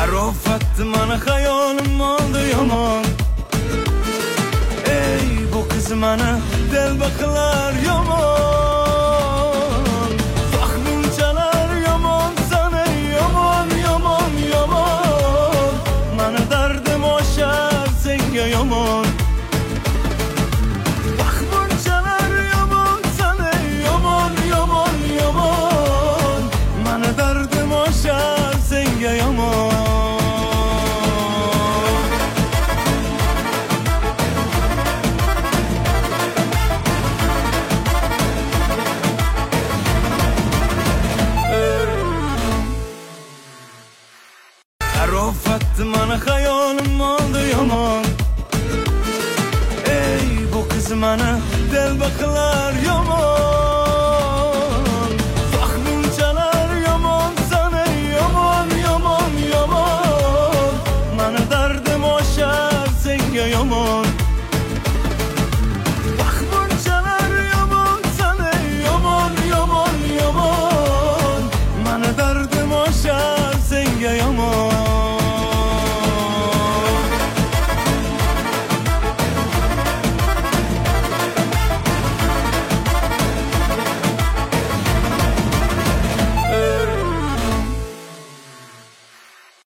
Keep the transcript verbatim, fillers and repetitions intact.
Arafat mana hayolim oldi yomon. Ey bu qiz mana delba qilar yomon. Vaqtinchalar yomon sana yomon yomon yomon. Mana dardim oshar senga yomon. Vaqtinchalar yomon sana yomon yomon yomon. Mana dardim oshar senga yomon. Arafat mana hayolim oldi yomon. Ey bu qiz mana delba qilar yomon.